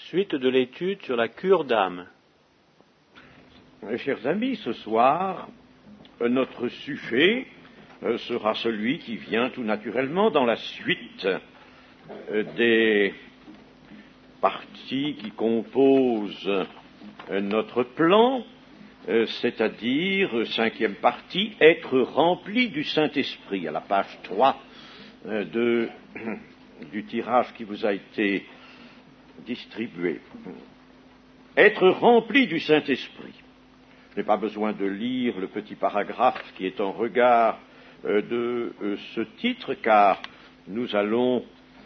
Suite de l'étude sur la cure d'âme. Chers amis, ce soir, notre sujet sera celui qui vient tout naturellement dans la suite des parties qui composent notre plan, c'est-à-dire, cinquième partie, être rempli du Saint-Esprit, à la page 3 du tirage qui vous a été distribué. Être rempli du Saint-Esprit. Je n'ai pas besoin de lire le petit paragraphe qui est en regard de ce titre, car nous allons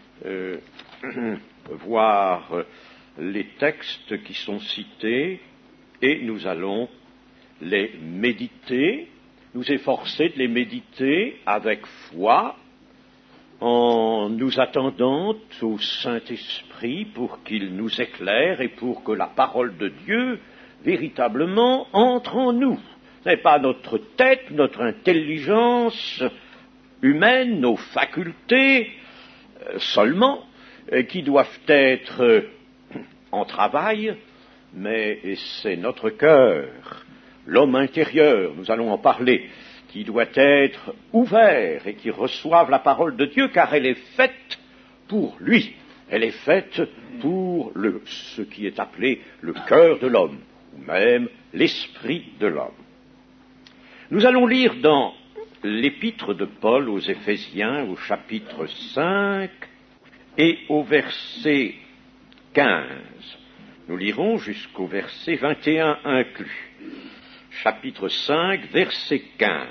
voir les textes qui sont cités et nous allons les méditer, nous efforcer de les méditer avec foi, en nous attendant au Saint-Esprit pour qu'il nous éclaire et pour que la parole de Dieu véritablement entre en nous. Ce n'est pas notre tête, notre intelligence humaine, nos facultés seulement qui doivent être en travail, mais c'est notre cœur, l'homme intérieur, nous allons en parler, qui doit être ouvert et qui reçoive la parole de Dieu, car elle est faite pour lui. Elle est faite pour ce qui est appelé le cœur de l'homme, ou même l'esprit de l'homme. Nous allons lire dans l'épître de Paul aux Éphésiens, au chapitre 5 et au verset 15. Nous lirons jusqu'au verset 21 inclus. Chapitre 5, verset 15.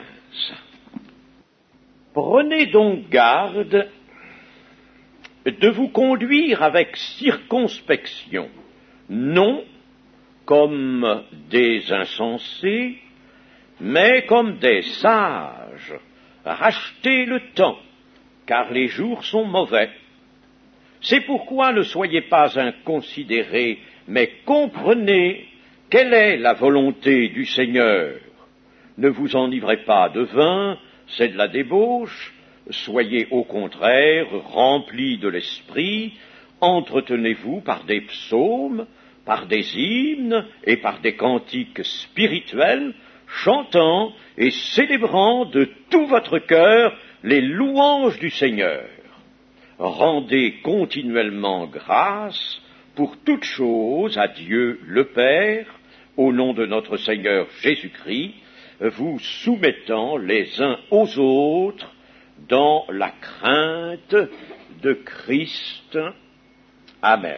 Prenez donc garde de vous conduire avec circonspection, non comme des insensés, mais comme des sages. Rachetez le temps, car les jours sont mauvais. C'est pourquoi ne soyez pas inconsidérés, mais comprenez quelle est la volonté du Seigneur. Ne vous enivrez pas de vin, c'est de la débauche, soyez au contraire remplis de l'esprit, entretenez-vous par des psaumes, par des hymnes et par des cantiques spirituels, chantant et célébrant de tout votre cœur les louanges du Seigneur. Rendez continuellement grâce pour toutes choses à Dieu le Père, au nom de notre Seigneur Jésus-Christ, vous soumettant les uns aux autres dans la crainte de Christ. Amen.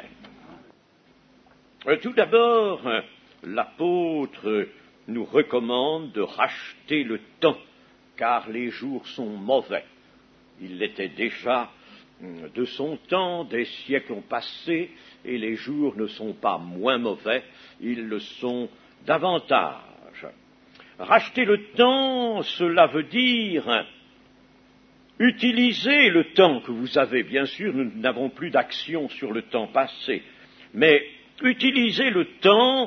Tout d'abord, l'apôtre nous recommande de racheter le temps, car les jours sont mauvais. Il l'était déjà de son temps, des siècles ont passé, et les jours ne sont pas moins mauvais, ils le sont davantage. Racheter le temps, cela veut dire utiliser le temps que vous avez. Bien sûr, nous n'avons plus d'action sur le temps passé, mais utiliser le temps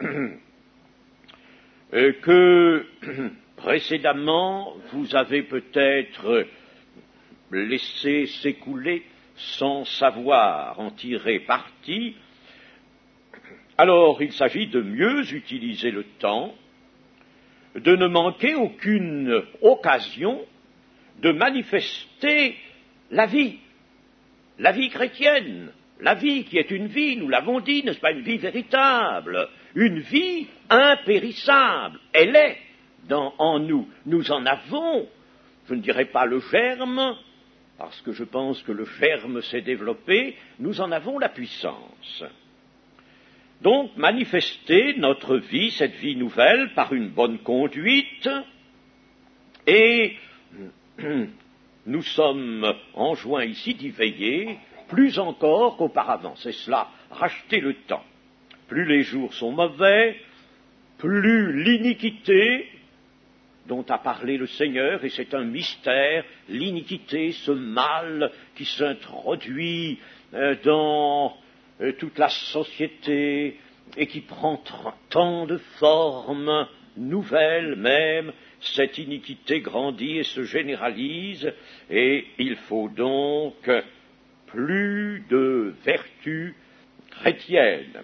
que précédemment vous avez peut-être laissé s'écouler sans savoir en tirer parti. Alors il s'agit de mieux utiliser le temps, de ne manquer aucune occasion de manifester la vie chrétienne, la vie qui est une vie, nous l'avons dit, n'est-ce pas, une vie véritable, une vie impérissable. Elle est en nous. Nous en avons, je ne dirais pas le germe, parce que je pense que le germe s'est développé, nous en avons la puissance. Donc, manifester notre vie, cette vie nouvelle, par une bonne conduite, et nous sommes enjoints ici d'y veiller plus encore qu'auparavant. C'est cela, racheter le temps. Plus les jours sont mauvais, plus l'iniquité dont a parlé le Seigneur, et c'est un mystère, l'iniquité, ce mal qui s'introduit dans toute la société et qui prend tant de formes nouvelles même, cette iniquité grandit et se généralise, et il faut donc plus de vertu chrétienne.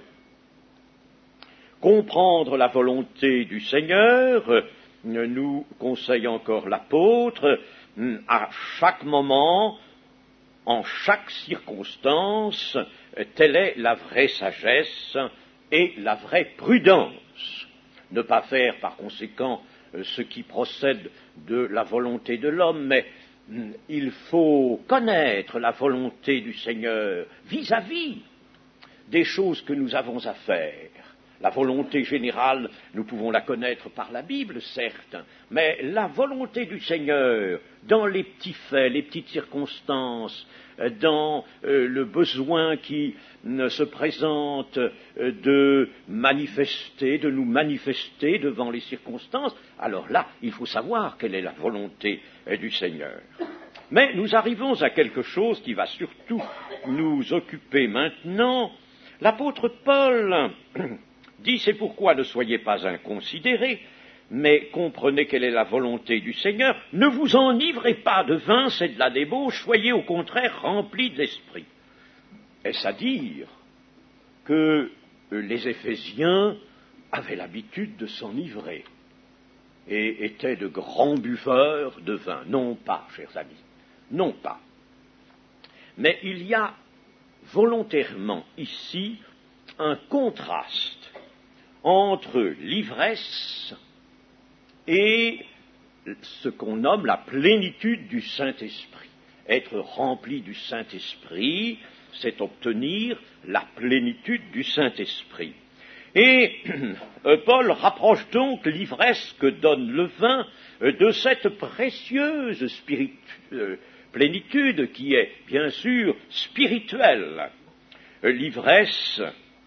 Comprendre la volonté du Seigneur, nous conseille encore l'apôtre, à chaque moment, en chaque circonstance, telle est la vraie sagesse et la vraie prudence. Ne pas faire par conséquent ce qui procède de la volonté de l'homme, mais il faut connaître la volonté du Seigneur vis-à-vis des choses que nous avons à faire. La volonté générale, nous pouvons la connaître par la Bible, certes, mais la volonté du Seigneur, dans les petits faits, les petites circonstances, dans le besoin qui se présente de nous manifester devant les circonstances, alors là, il faut savoir quelle est la volonté du Seigneur. Mais nous arrivons à quelque chose qui va surtout nous occuper maintenant. L'apôtre Paul dit, c'est pourquoi ne soyez pas inconsidérés, mais comprenez quelle est la volonté du Seigneur. Ne vous enivrez pas de vin, c'est de la débauche, soyez au contraire remplis de l'esprit. Est-ce à dire que les Éphésiens avaient l'habitude de s'enivrer et étaient de grands buveurs de vin? Non pas, chers amis, non pas. Mais il y a volontairement ici un contraste entre l'ivresse et ce qu'on nomme la plénitude du Saint-Esprit. Être rempli du Saint-Esprit, c'est obtenir la plénitude du Saint-Esprit. Et Paul rapproche donc l'ivresse que donne le vin de cette précieuse plénitude qui est bien sûr spirituelle. L'ivresse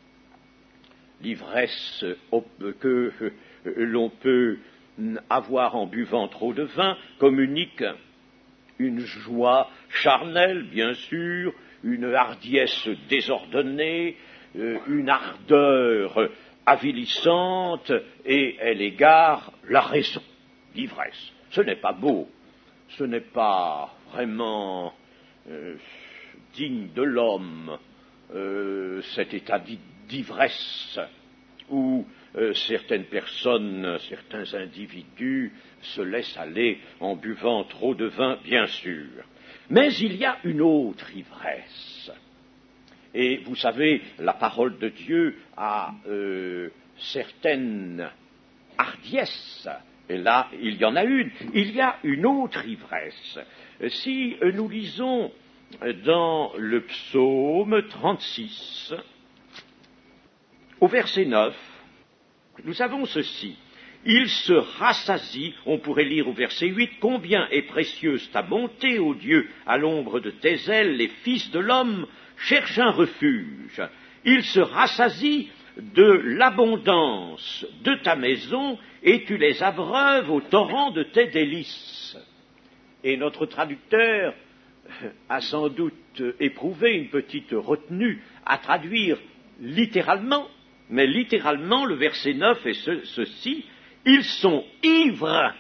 que l'on peut avoir en buvant trop de vin communique une joie charnelle, bien sûr, une hardiesse désordonnée, une ardeur avilissante, et elle égare la raison. L'ivresse, ce n'est pas beau, ce n'est pas vraiment digne de l'homme, cet état d'ivresse où certaines personnes, certains individus se laissent aller en buvant trop de vin, bien sûr. Mais il y a une autre ivresse. Et vous savez, la parole de Dieu a certaines hardiesses. Et là, il y en a une. Il y a une autre ivresse. Si nous lisons dans le psaume 36, au verset 9, nous avons ceci. Il se rassasie, on pourrait lire au verset 8, combien est précieuse ta bonté, ô Dieu, à l'ombre de tes ailes, les fils de l'homme cherchent un refuge. Il se rassasie de l'abondance de ta maison, et tu les abreuves au torrent de tes délices. Et notre traducteur a sans doute éprouvé une petite retenue à traduire littéralement, mais littéralement le verset 9 est ceci, ils sont ivres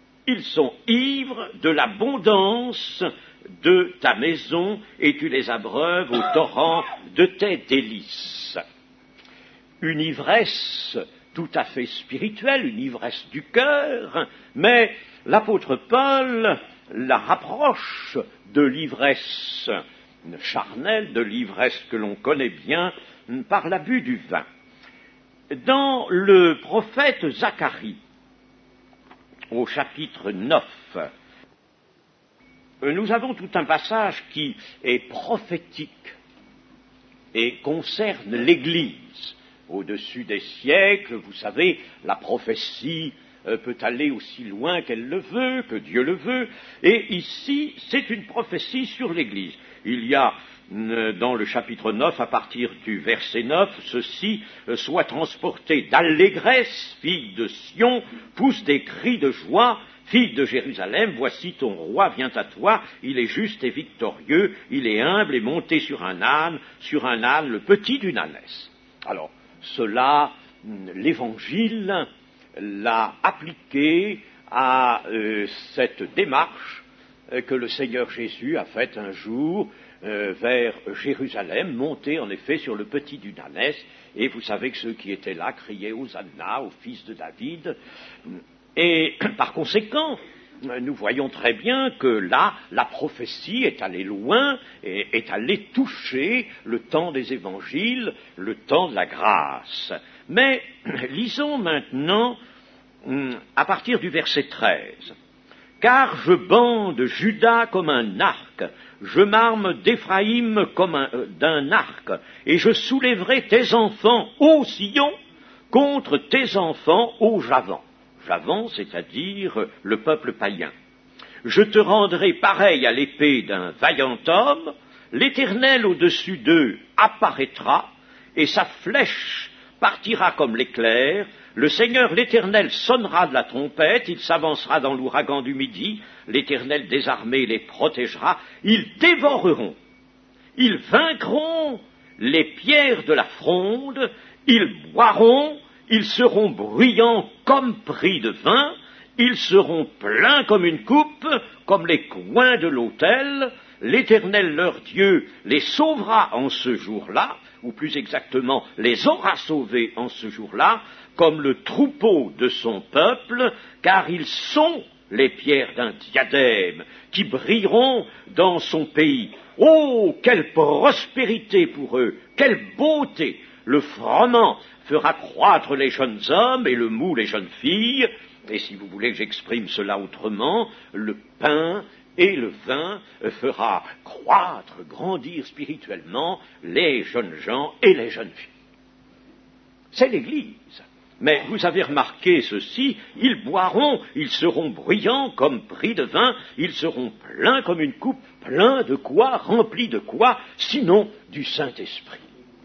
de l'abondance de ta maison et tu les abreuves au torrent de tes délices. Une ivresse tout à fait spirituelle, une ivresse du cœur, mais l'apôtre Paul la rapproche de l'ivresse charnelle, de l'ivresse que l'on connaît bien par l'abus du vin. Dans le prophète Zacharie, au chapitre 9, nous avons tout un passage qui est prophétique et concerne l'Église. Au-dessus des siècles, vous savez, la prophétie peut aller aussi loin qu'elle le veut, que Dieu le veut, et ici, c'est une prophétie sur l'Église. Il y a dans le chapitre 9, à partir du verset 9, ceci, sois transporté d'allégresse, fille de Sion, pousse des cris de joie, fille de Jérusalem, voici ton roi vient à toi, il est juste et victorieux, il est humble et monté sur un âne, le petit d'une ânesse. Alors, cela, l'Évangile l'a appliqué à cette démarche que le Seigneur Jésus a faite un jour vers Jérusalem, monter en effet sur le petit Dunanes, et vous savez que ceux qui étaient là criaient Hosanna au fils de David, et par conséquent, nous voyons très bien que là, la prophétie est allée loin, et est allée toucher le temps des évangiles, le temps de la grâce. Mais lisons maintenant à partir du verset 13. « Car je bande Juda comme un arc, je m'arme d'Éphraïm comme d'un arc, et je soulèverai tes enfants ô Sion contre tes enfants ô Javan. » Javan, c'est-à-dire le peuple païen. « Je te rendrai pareil à l'épée d'un vaillant homme, l'Éternel au-dessus d'eux apparaîtra, et sa flèche partira comme l'éclair, le Seigneur l'Éternel sonnera de la trompette, il s'avancera dans l'ouragan du midi, l'Éternel des armées les protégera, ils dévoreront, ils vaincront les pierres de la fronde, ils boiront, ils seront bruyants comme pris de vin, ils seront pleins comme une coupe, comme les coins de l'autel, l'Éternel leur Dieu les sauvera en ce jour-là, ou plus exactement les aura sauvés en ce jour-là, comme le troupeau de son peuple, car ils sont les pierres d'un diadème qui brilleront dans son pays. Oh, quelle prospérité pour eux, quelle beauté! Le froment fera croître les jeunes hommes et le mou les jeunes filles, et si vous voulez que j'exprime cela autrement, le pain et le vin fera croître, grandir spirituellement les jeunes gens et les jeunes filles. C'est l'Église. Mais vous avez remarqué ceci, ils boiront, ils seront bruyants comme pris de vin, ils seront pleins comme une coupe, pleins de quoi, remplis de quoi, sinon du Saint-Esprit.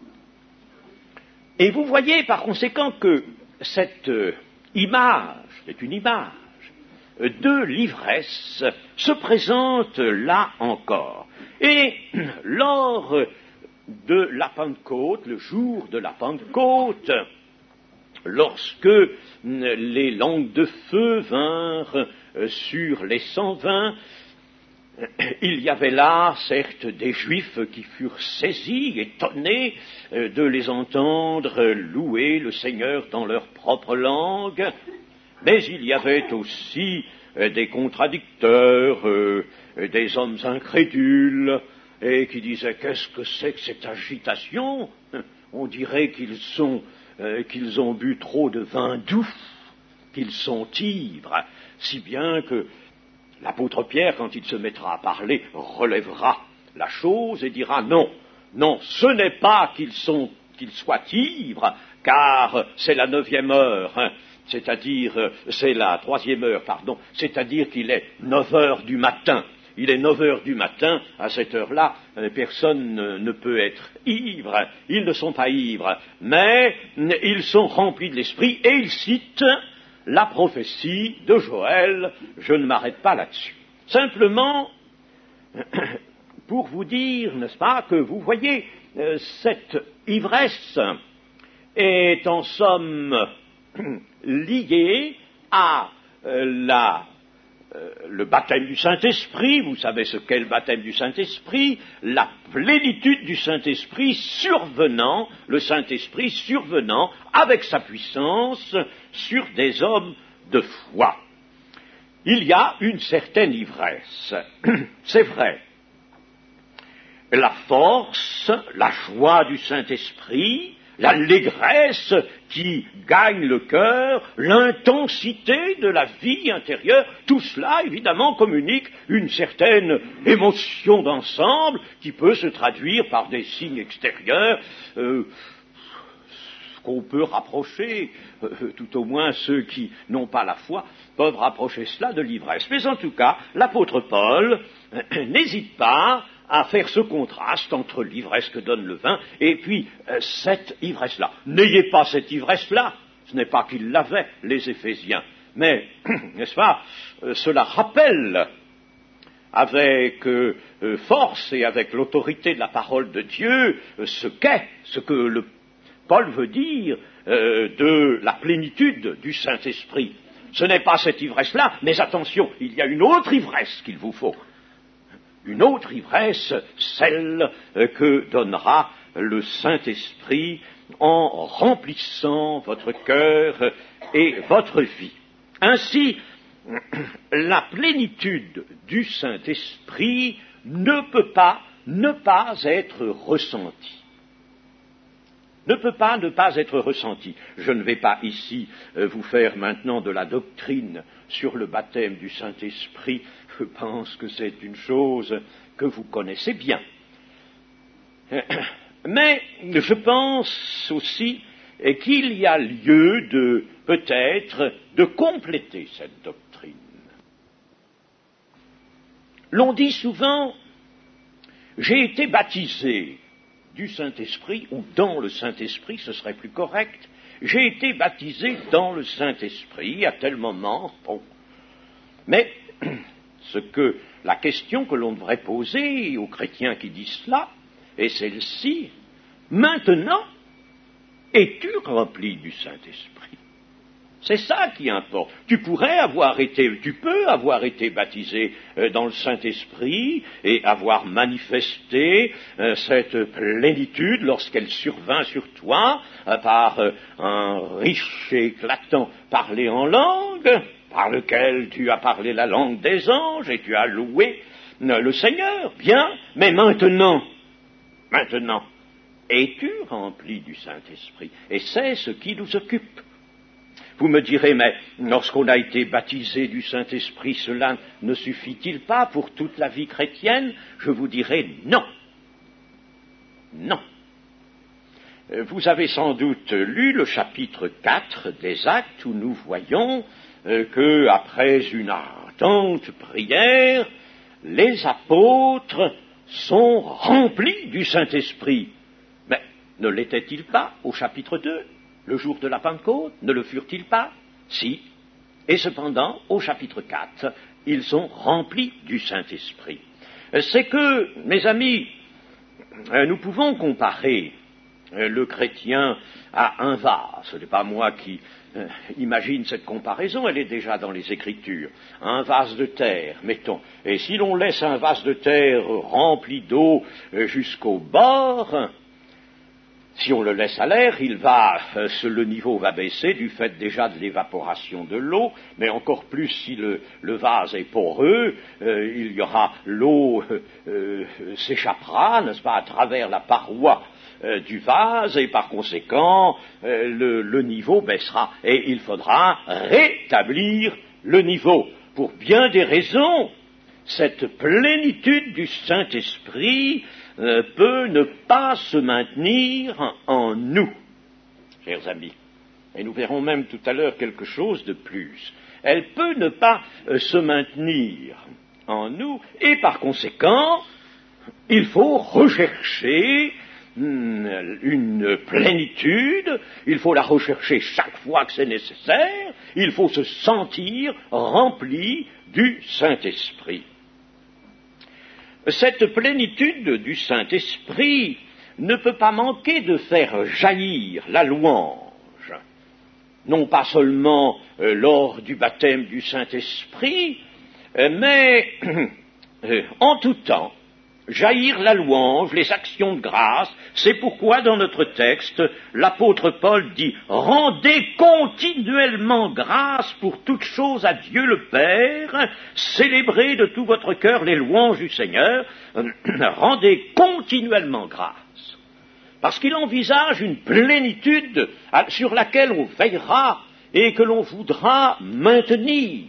Et vous voyez par conséquent que cette image, c'est une image de l'ivresse, se présente là encore. Et lors de la Pentecôte, le jour de la Pentecôte, lorsque les langues de feu vinrent sur les 120, il y avait là, certes, des Juifs qui furent saisis, étonnés de les entendre louer le Seigneur dans leur propre langue, mais il y avait aussi des contradicteurs, des hommes incrédules, et qui disaient « Qu'est-ce que c'est que cette agitation ?» On dirait qu'ils ont bu trop de vin doux, qu'ils sont ivres, si bien que l'apôtre Pierre, quand il se mettra à parler, relèvera la chose et dira non, ce n'est pas qu'ils soient ivres, car c'est la 9e heure, c'est-à-dire, c'est la 3e heure, c'est-à-dire qu'il est 9 heures du matin. Il est 9 heures du matin, à cette heure-là, personne ne peut être ivre, ils ne sont pas ivres, mais ils sont remplis de l'esprit, et ils citent la prophétie de Joël, je ne m'arrête pas là-dessus. Simplement, pour vous dire, n'est-ce pas, que vous voyez, cette ivresse est en somme liée à le baptême du Saint-Esprit. Vous savez ce qu'est le baptême du Saint-Esprit, la plénitude du Saint-Esprit survenant, le Saint-Esprit survenant avec sa puissance sur des hommes de foi. Il y a une certaine ivresse, c'est vrai. La force, la joie du Saint-Esprit, l'allégresse qui gagne le cœur, l'intensité de la vie intérieure, tout cela, évidemment, communique une certaine émotion d'ensemble qui peut se traduire par des signes extérieurs qu'on peut rapprocher, tout au moins ceux qui n'ont pas la foi, peuvent rapprocher cela de l'ivresse. Mais en tout cas, l'apôtre Paul n'hésite pas à faire ce contraste entre l'ivresse que donne le vin et puis cette ivresse-là. N'ayez pas cette ivresse-là, ce n'est pas qu'ils l'avaient, les Éphésiens, mais, n'est-ce pas, cela rappelle avec force et avec l'autorité de la parole de Dieu ce que Paul veut dire de la plénitude du Saint-Esprit. Ce n'est pas cette ivresse-là, mais attention, il y a une autre ivresse qu'il vous faut. une autre ivresse, celle que donnera le Saint-Esprit en remplissant votre cœur et votre vie. Ainsi, la plénitude du Saint-Esprit ne peut pas ne pas être ressentie. Ne peut pas ne pas être ressentie. Je ne vais pas ici vous faire maintenant de la doctrine sur le baptême du Saint-Esprit. Je pense que c'est une chose que vous connaissez bien. Mais je pense aussi qu'il y a lieu peut-être de compléter cette doctrine. L'on dit souvent, j'ai été baptisé du Saint-Esprit, ou dans le Saint-Esprit, ce serait plus correct, j'ai été baptisé dans le Saint-Esprit à tel moment. Bon. Mais la question que l'on devrait poser aux chrétiens qui disent cela, est celle-ci, maintenant, es-tu rempli du Saint-Esprit? C'est ça qui importe. Tu peux avoir été baptisé dans le Saint-Esprit et avoir manifesté cette plénitude lorsqu'elle survint sur toi par un riche et éclatant parler en langue, par lequel tu as parlé la langue des anges et tu as loué le Seigneur. Bien, mais maintenant, es-tu rempli du Saint-Esprit? Et c'est ce qui nous occupe. Vous me direz, mais lorsqu'on a été baptisé du Saint-Esprit, cela ne suffit-il pas pour toute la vie chrétienne? Je vous dirai non. Non. Vous avez sans doute lu le chapitre 4 des Actes où nous voyons que, après une ardente prière, les apôtres sont remplis du Saint-Esprit. Mais ne l'étaient-ils pas au chapitre 2? Le jour de la Pentecôte, ne le furent-ils pas? Si. Et cependant, au chapitre 4, ils sont remplis du Saint-Esprit. C'est que, mes amis, nous pouvons comparer le chrétien à un vase. Ce n'est pas moi qui imagine cette comparaison, elle est déjà dans les Écritures. Un vase de terre, mettons. Et si l'on laisse un vase de terre rempli d'eau jusqu'au bord, si on le laisse à l'air, le niveau va baisser du fait déjà de l'évaporation de l'eau, mais encore plus si le vase est poreux, l'eau s'échappera, n'est-ce pas, à travers la paroi du vase, et par conséquent, le niveau baissera, et il faudra rétablir le niveau. Pour bien des raisons, cette plénitude du Saint-Esprit peut ne pas se maintenir en nous, chers amis. Et nous verrons même tout à l'heure quelque chose de plus. Elle peut ne pas se maintenir en nous, et par conséquent, il faut rechercher une plénitude, il faut la rechercher chaque fois que c'est nécessaire, il faut se sentir rempli du Saint-Esprit. Cette plénitude du Saint-Esprit ne peut pas manquer de faire jaillir la louange, non pas seulement lors du baptême du Saint-Esprit, mais en tout temps. Jaillir la louange, les actions de grâce, c'est pourquoi dans notre texte, l'apôtre Paul dit « Rendez continuellement grâce pour toutes choses à Dieu le Père, célébrez de tout votre cœur les louanges du Seigneur, rendez continuellement grâce. » Parce qu'il envisage une plénitude sur laquelle on veillera et que l'on voudra maintenir.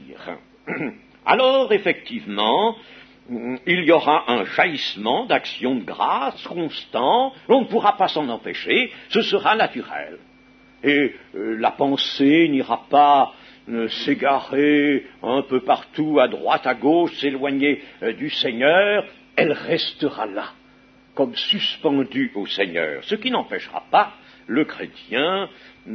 Alors, effectivement, il y aura un jaillissement d'actions de grâce constant, on ne pourra pas s'en empêcher, ce sera naturel. Et la pensée n'ira pas s'égarer un peu partout, à droite, à gauche, s'éloigner du Seigneur, elle restera là, comme suspendue au Seigneur, ce qui n'empêchera pas le chrétien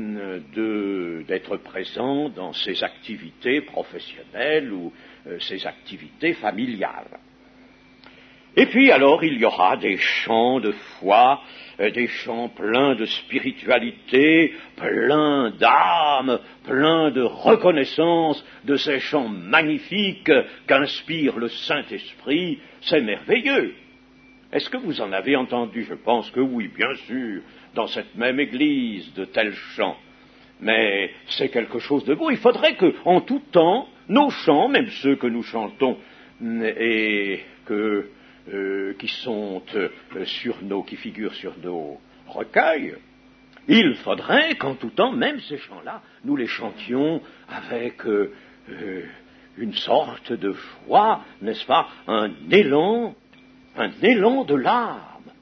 d'être présent dans ses activités professionnelles ou ses activités familiales. Et puis alors il y aura des chants de foi, des chants pleins de spiritualité, pleins d'âme, pleins de reconnaissance de ces chants magnifiques qu'inspire le Saint-Esprit. C'est merveilleux. Est-ce que vous en avez entendu? Je pense que oui, bien sûr, dans cette même église, de tels chants. Mais c'est quelque chose de beau. Il faudrait que, en tout temps, nos chants, même ceux que nous chantons et qui sont qui figurent sur nos recueils, il faudrait qu'en tout temps, même ces chants-là, nous les chantions avec une sorte de joie, n'est-ce pas, un élan de l'âme.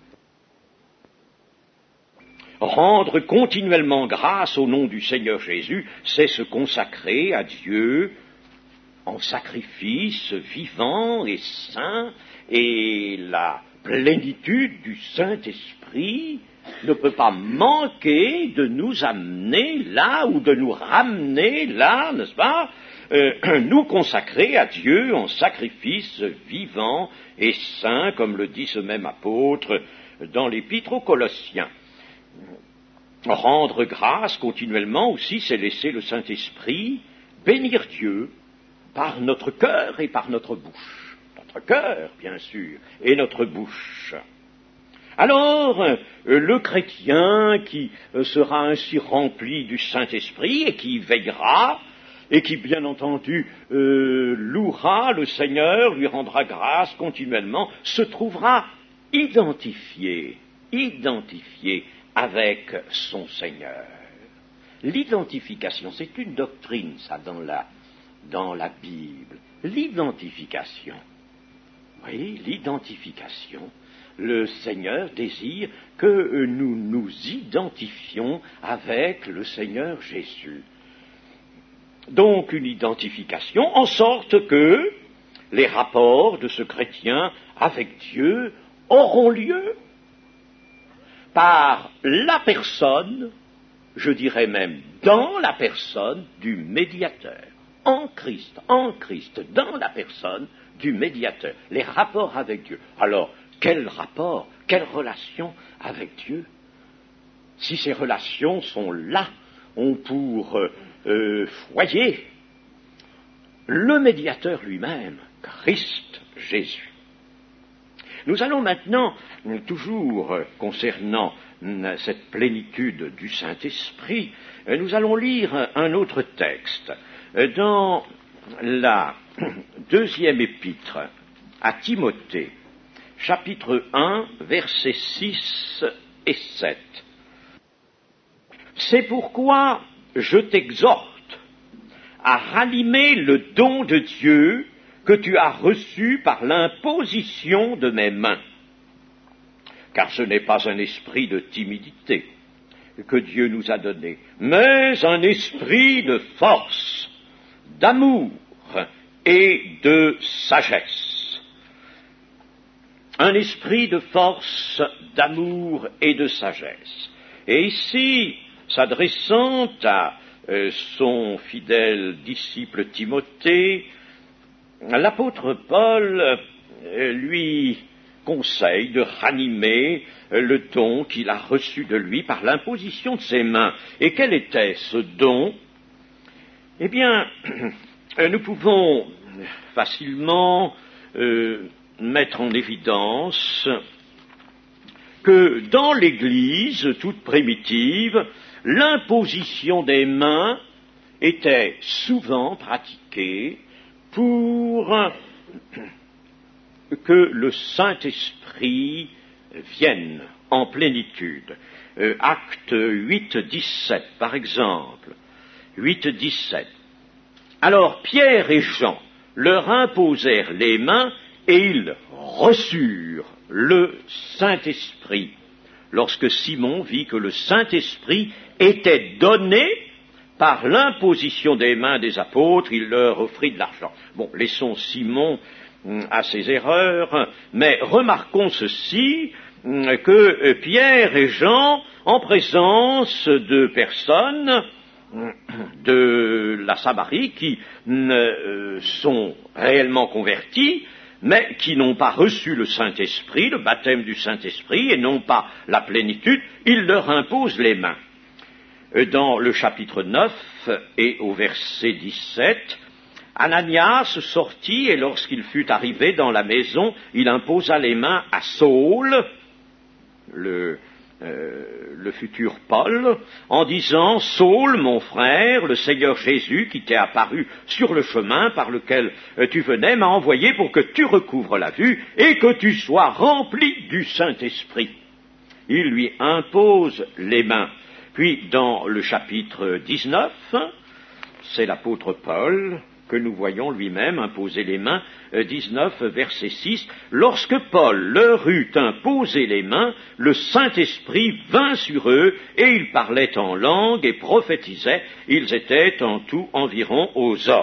Rendre continuellement grâce au nom du Seigneur Jésus, c'est se consacrer à Dieu en sacrifice vivant et saint, et la plénitude du Saint-Esprit ne peut pas manquer de nous amener là ou de nous ramener là, n'est-ce pas, nous consacrer à Dieu en sacrifice vivant et saint, comme le dit ce même apôtre dans l'Épître aux Colossiens. Rendre grâce continuellement aussi, c'est laisser le Saint-Esprit bénir Dieu par notre cœur et par notre bouche. Notre cœur, bien sûr, et notre bouche. Alors, le chrétien qui sera ainsi rempli du Saint-Esprit et qui veillera, et qui, bien entendu, louera le Seigneur, lui rendra grâce continuellement, se trouvera identifié avec son Seigneur. L'identification, c'est une doctrine, ça, dans la Bible. L'identification. Oui, l'identification. Le Seigneur désire que nous nous identifions avec le Seigneur Jésus. Donc une identification en sorte que les rapports de ce chrétien avec Dieu auront lieu par la personne, je dirais même dans la personne du médiateur, en Christ, dans la personne du médiateur, les rapports avec Dieu. Alors, quel rapport, quelle relation avec Dieu? Si ces relations sont là, ont pour foyer le médiateur lui-même, Christ Jésus. Nous allons maintenant, toujours concernant cette plénitude du Saint-Esprit, nous allons lire un autre texte dans la deuxième épître à Timothée, chapitre 1, versets 6 et 7. C'est pourquoi je t'exhorte à ranimer le don de Dieu que tu as reçu par l'imposition de mes mains. Car ce n'est pas un esprit de timidité que Dieu nous a donné, mais un esprit de force, d'amour et de sagesse. Un esprit de force, d'amour et de sagesse. Et ici, s'adressant à son fidèle disciple Timothée, l'apôtre Paul lui conseille de ranimer le don qu'il a reçu de lui par l'imposition de ses mains. Et quel était ce don? Eh bien, nous pouvons facilement mettre en évidence que dans l'Église toute primitive, l'imposition des mains était souvent pratiquée pour que le Saint-Esprit vienne en plénitude. Acte 8, 17, par exemple. 8, 17. Alors Pierre et Jean leur imposèrent les mains et ils reçurent le Saint-Esprit. Lorsque Simon vit que le Saint-Esprit était donné par l'imposition des mains des apôtres, il leur offrit de l'argent. Bon, laissons Simon à ses erreurs, mais remarquons ceci, que Pierre et Jean, en présence de personnes de la Samarie qui sont réellement converties, mais qui n'ont pas reçu le Saint-Esprit, le baptême du Saint-Esprit, et non pas la plénitude, il leur impose les mains. Dans le chapitre 9 et au verset 17, Ananias sortit, et lorsqu'il fut arrivé dans la maison, il imposa les mains à Saul, le futur Paul, en disant « Saul, mon frère, le Seigneur Jésus, qui t'est apparu sur le chemin par lequel tu venais, m'a envoyé pour que tu recouvres la vue et que tu sois rempli du Saint-Esprit. » Il lui impose les mains. Puis, dans le chapitre 19, c'est l'apôtre Paul que nous voyons lui-même imposer les mains, 19, verset 6, « Lorsque Paul leur eut imposé les mains, le Saint-Esprit vint sur eux, et ils parlaient en langue et prophétisaient, ils étaient en tout environ aux hommes. »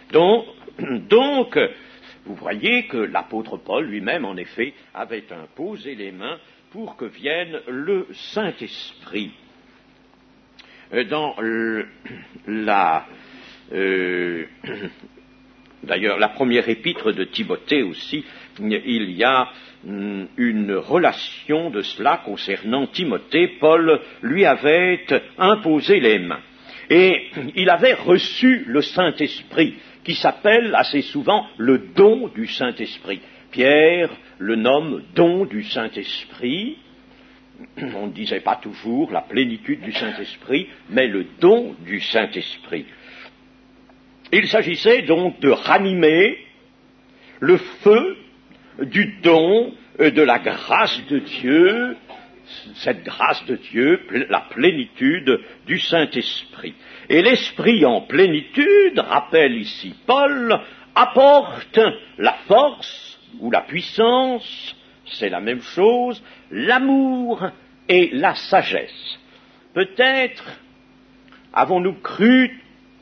Donc, vous voyez que l'apôtre Paul lui-même, en effet, avait imposé les mains pour que vienne le Saint-Esprit. Dans d'ailleurs, la première épître de Timothée aussi, il y a une relation de cela concernant Timothée. Paul lui avait imposé les mains. Et il avait reçu le Saint-Esprit, qui s'appelle assez souvent le don du Saint-Esprit. Pierre le nomme don du Saint-Esprit. On ne disait pas toujours la plénitude du Saint-Esprit, mais le don du Saint-Esprit. Il s'agissait donc de ranimer le feu du don de la grâce de Dieu, cette grâce de Dieu, la plénitude du Saint-Esprit. Et l'Esprit en plénitude, rappelle ici Paul, apporte la force ou la puissance, c'est la même chose, l'amour et la sagesse. Peut-être avons-nous cru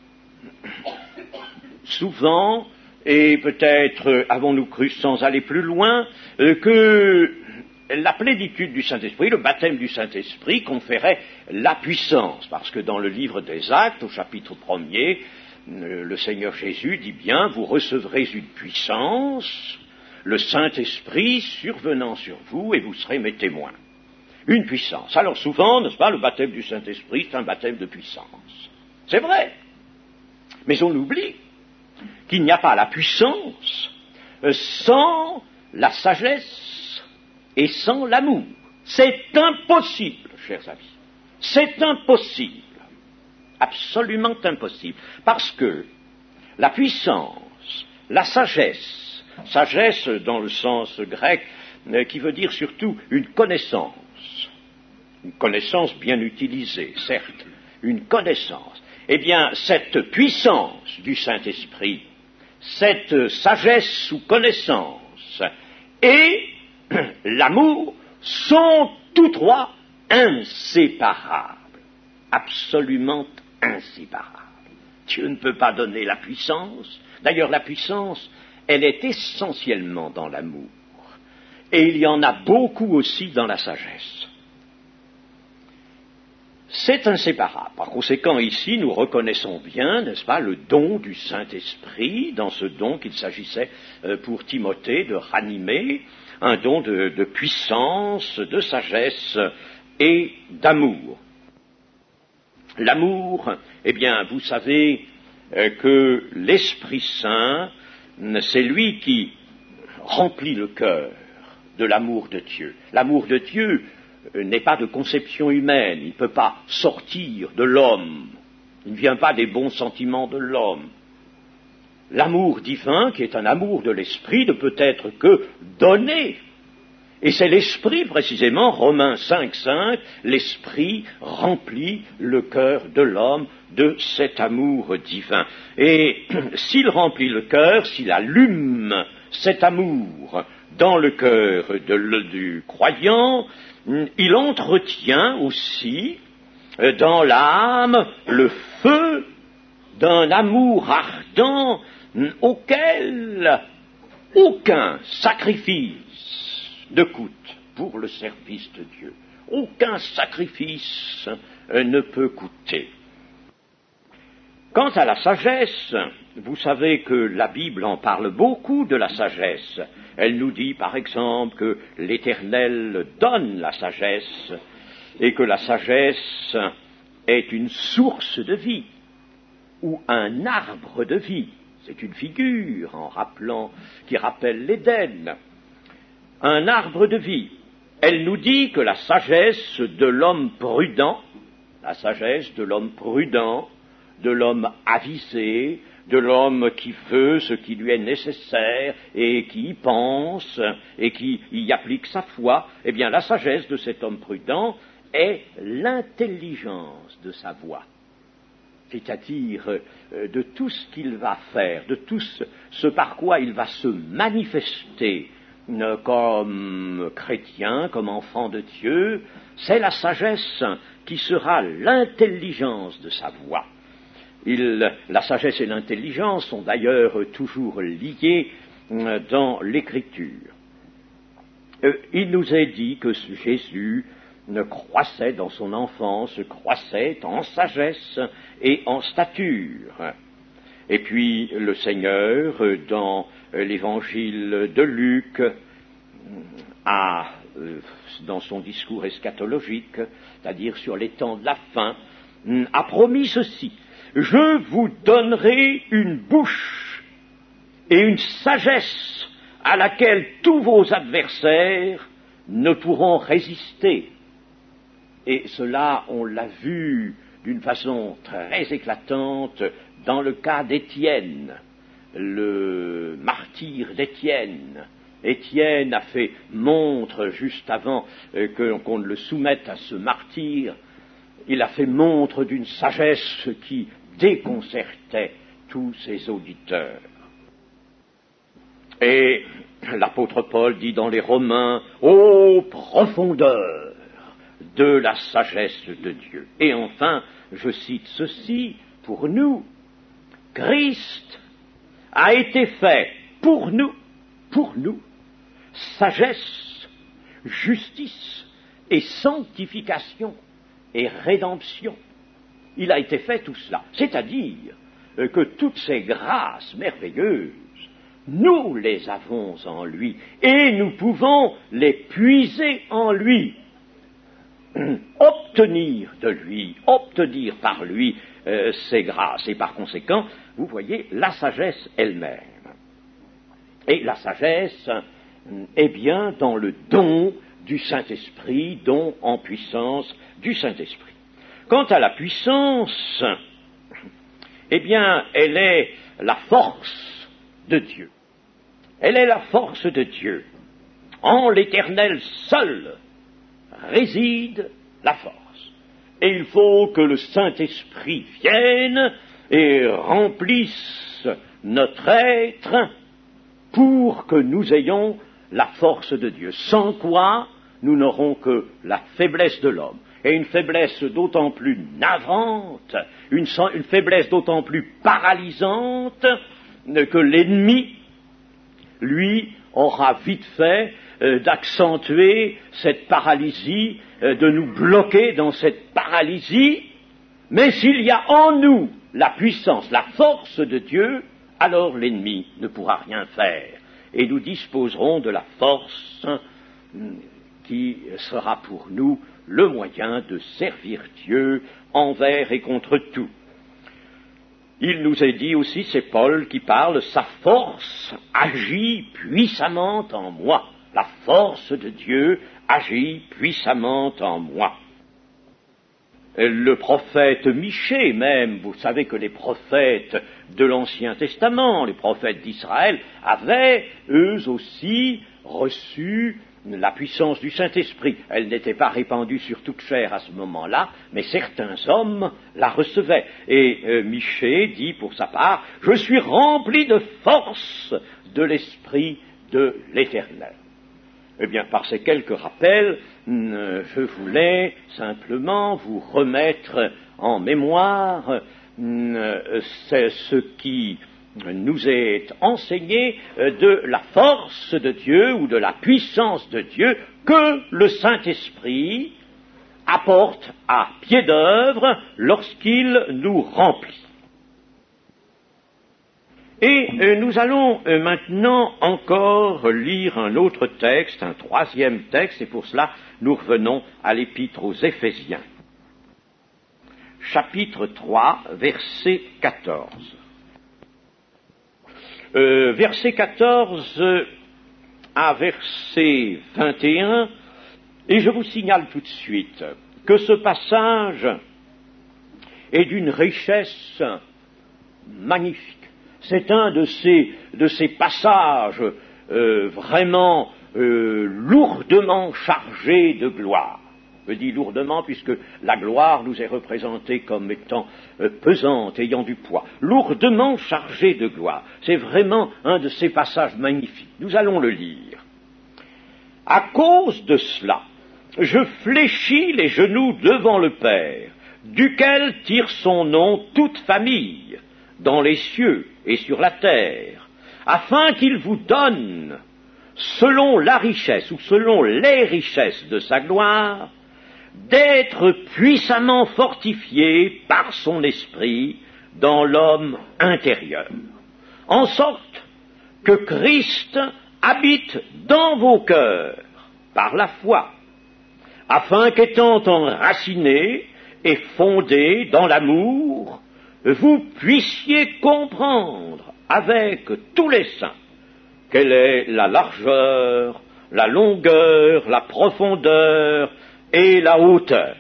souvent, et peut-être avons-nous cru sans aller plus loin, que la plénitude du Saint-Esprit, le baptême du Saint-Esprit conférait la puissance, parce que dans le livre des Actes, au chapitre 1er, le Seigneur Jésus dit bien, vous recevrez une puissance, le Saint-Esprit survenant sur vous, et vous serez mes témoins. Une puissance. Alors souvent, n'est-ce pas, le baptême du Saint-Esprit, c'est un baptême de puissance. C'est vrai. Mais on oublie qu'il n'y a pas la puissance sans la sagesse et sans l'amour. C'est impossible, chers amis. C'est impossible. Absolument impossible. Parce que la puissance, la sagesse dans le sens grec, qui veut dire surtout une connaissance bien utilisée, certes, une connaissance. Eh bien, cette puissance du Saint-Esprit, cette sagesse ou connaissance et l'amour sont tous trois inséparables, absolument inséparables. Dieu ne peut pas donner la puissance. D'ailleurs, la puissance, elle est essentiellement dans l'amour. Et il y en a beaucoup aussi dans la sagesse. C'est inséparable. Par conséquent, ici, nous reconnaissons bien, n'est-ce pas, le don du Saint-Esprit, dans ce don qu'il s'agissait pour Timothée de ranimer, un don de puissance, de sagesse et d'amour. L'amour, eh bien, vous savez que l'Esprit Saint, c'est lui qui remplit le cœur de l'amour de Dieu. L'amour de Dieu n'est pas de conception humaine, il ne peut pas sortir de l'homme, il ne vient pas des bons sentiments de l'homme. L'amour divin, qui est un amour de l'Esprit, ne peut être que donné. Et c'est l'Esprit, précisément, Romains 5,5, l'Esprit remplit le cœur de l'homme de cet amour divin. Et s'il remplit le cœur, s'il allume cet amour dans le cœur du croyant, il entretient aussi dans l'âme le feu d'un amour ardent auquel aucun sacrifice ne coûte pour le service de Dieu. Aucun sacrifice ne peut coûter. Quant à la sagesse, vous savez que la Bible en parle beaucoup de la sagesse. Elle nous dit, par exemple, que l'Éternel donne la sagesse et que la sagesse est une source de vie ou un arbre de vie. C'est une figure qui rappelle l'Éden. Un arbre de vie. Elle nous dit que la sagesse de l'homme prudent, de l'homme avisé, de l'homme qui veut ce qui lui est nécessaire et qui y pense et qui y applique sa foi, eh bien la sagesse de cet homme prudent est l'intelligence de sa voie, c'est-à-dire de tout ce qu'il va faire, de tout ce par quoi il va se manifester comme chrétien, comme enfant de Dieu. C'est la sagesse qui sera l'intelligence de sa voie. La sagesse et l'intelligence sont d'ailleurs toujours liées dans l'Écriture. Il nous est dit que Jésus croissait dans son enfance, croissait en sagesse et en stature. Et puis le Seigneur, dans l'évangile de Luc, dans son discours eschatologique, c'est-à-dire sur les temps de la fin, a promis ceci: je vous donnerai une bouche et une sagesse à laquelle tous vos adversaires ne pourront résister. Et cela, on l'a vu d'une façon très éclatante dans le cas d'Étienne, le martyr d'Étienne. Étienne a fait montre, juste avant qu'on ne le soumette à ce martyr, il a fait montre d'une sagesse qui déconcertait tous ses auditeurs. Et l'apôtre Paul dit dans les Romains: ô profondeur de la sagesse de Dieu. Et enfin, je cite ceci pour nous: Christ a été fait pour nous, sagesse, justice et sanctification et rédemption. Il a été fait tout cela. C'est-à-dire que toutes ces grâces merveilleuses, nous les avons en lui et nous pouvons les puiser en lui, obtenir de lui, obtenir par lui ces grâces. Et par conséquent, vous voyez, la sagesse elle-même. Et la sagesse est bien dans le don du Saint-Esprit, don en puissance du Saint-Esprit. Quant à la puissance, eh bien, elle est la force de Dieu. Elle est la force de Dieu. En l'Éternel seul réside la force. Et il faut que le Saint-Esprit vienne et remplisse notre être pour que nous ayons la force de Dieu. Sans quoi, nous n'aurons que la faiblesse de l'homme. Et une faiblesse d'autant plus navrante, une faiblesse d'autant plus paralysante que l'ennemi, lui, aura vite fait d'accentuer cette paralysie, de nous bloquer dans cette paralysie. Mais s'il y a en nous la puissance, la force de Dieu, alors l'ennemi ne pourra rien faire. Et nous disposerons de la force qui sera pour nous le moyen de servir Dieu envers et contre tout. Il nous est dit aussi, c'est Paul qui parle, sa force agit puissamment en moi. La force de Dieu agit puissamment en moi. Le prophète Michée même, vous savez que les prophètes de l'Ancien Testament, les prophètes d'Israël, avaient eux aussi reçu la puissance du Saint-Esprit. Elle n'était pas répandue sur toute chair à ce moment-là, mais certains hommes la recevaient. Et Michée dit pour sa part: je suis rempli de force de l'Esprit de l'Éternel. Eh bien, par ces quelques rappels, je voulais simplement vous remettre en mémoire ce qui nous est enseigné de la force de Dieu ou de la puissance de Dieu que le Saint-Esprit apporte à pied d'œuvre lorsqu'il nous remplit. Et nous allons maintenant encore lire un autre texte, un troisième texte, et pour cela nous revenons à l'épître aux Éphésiens. Chapitre 3, verset 14. Verset 14 à verset 21, et je vous signale tout de suite que ce passage est d'une richesse magnifique. C'est un de ces passages vraiment lourdement chargés de gloire. Je dis lourdement puisque la gloire nous est représentée comme étant pesante, ayant du poids. Lourdement chargée de gloire. C'est vraiment un de ces passages magnifiques. Nous allons le lire. À cause de cela, je fléchis les genoux devant le Père, duquel tire son nom toute famille, dans les cieux et sur la terre, afin qu'il vous donne, selon la richesse ou selon les richesses de sa gloire, d'être puissamment fortifié par son esprit dans l'homme intérieur, en sorte que Christ habite dans vos cœurs par la foi, afin qu'étant enraciné et fondé dans l'amour, vous puissiez comprendre avec tous les saints quelle est la largeur, la longueur, la profondeur et la hauteur,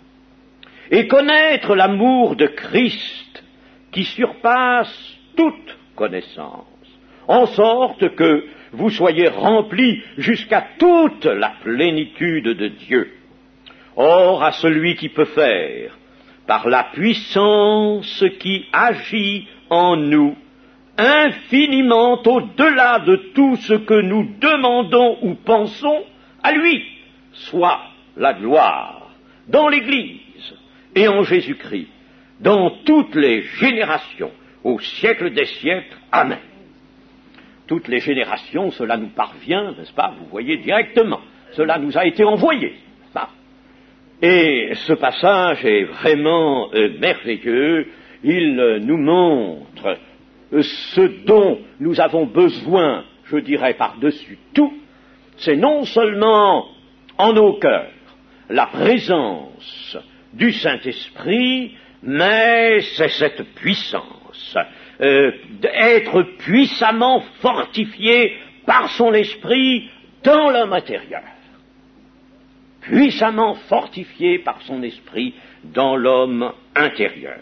et connaître l'amour de Christ qui surpasse toute connaissance, en sorte que vous soyez remplis jusqu'à toute la plénitude de Dieu. Or, à celui qui peut faire, par la puissance qui agit en nous, infiniment au-delà de tout ce que nous demandons ou pensons, à lui soit la gloire dans l'Église et en Jésus-Christ, dans toutes les générations, au siècle des siècles. Amen. Toutes les générations, cela nous parvient, n'est-ce pas? Vous voyez directement, cela nous a été envoyé, n'est-ce pas? Et ce passage est vraiment merveilleux. Il nous montre ce dont nous avons besoin, je dirais par-dessus tout, c'est non seulement en nos cœurs la présence du Saint-Esprit, mais c'est cette puissance, d'être puissamment fortifié par son esprit dans l'homme intérieur. Puissamment fortifié par son esprit dans l'homme intérieur.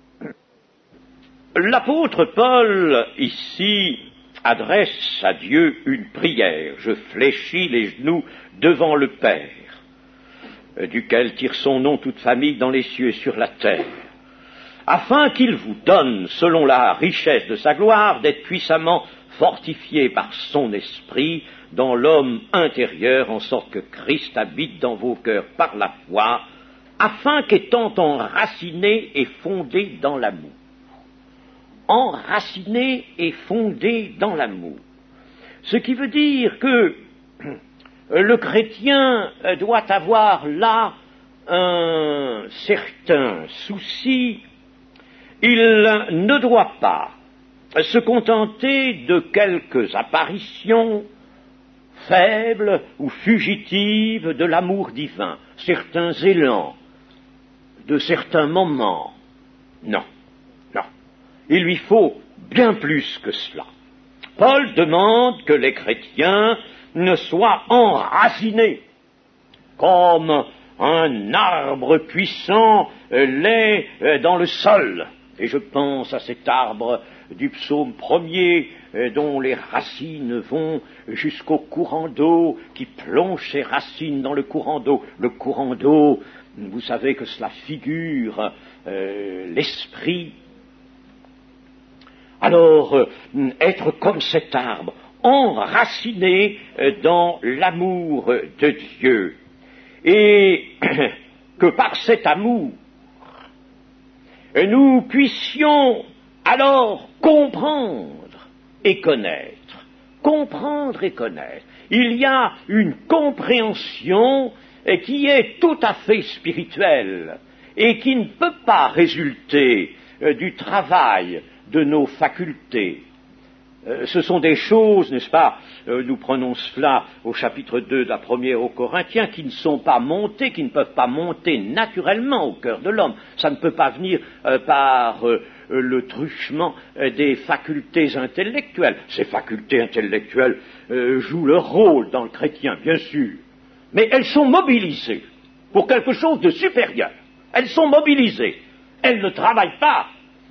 L'apôtre Paul, ici, adresse à Dieu une prière. Je fléchis les genoux devant le Père, duquel tire son nom toute famille dans les cieux et sur la terre, afin qu'il vous donne, selon la richesse de sa gloire, d'être puissamment fortifié par son esprit dans l'homme intérieur, en sorte que Christ habite dans vos cœurs par la foi, afin qu'étant enraciné et fondé dans l'amour. Enraciné et fondé dans l'amour. Ce qui veut dire que le chrétien doit avoir là un certain souci. Il ne doit pas se contenter de quelques apparitions faibles ou fugitives de l'amour divin, certains élans, de certains moments. Non, non. Il lui faut bien plus que cela. Paul demande que les chrétiens ne soient enracinés comme un arbre puissant l'est dans le sol. Et je pense à cet arbre du psaume 1er dont les racines vont jusqu'au courant d'eau, qui plonge ses racines dans le courant d'eau. Le courant d'eau, vous savez que cela figure l'esprit. Alors, être comme cet arbre, enraciné dans l'amour de Dieu, et que par cet amour, nous puissions alors comprendre et connaître. Comprendre et connaître. Il y a une compréhension qui est tout à fait spirituelle et qui ne peut pas résulter du travail de nos facultés, Ce sont des choses, n'est-ce pas, nous prenons cela au chapitre 2 de la première aux Corinthiens, qui ne sont pas montées, qui ne peuvent pas monter naturellement au cœur de l'homme. Ça ne peut pas venir par le truchement des facultés intellectuelles. Ces facultés intellectuelles jouent leur rôle dans le chrétien, bien sûr, mais elles sont mobilisées pour quelque chose de supérieur. Elles sont mobilisées. Elles ne travaillent pas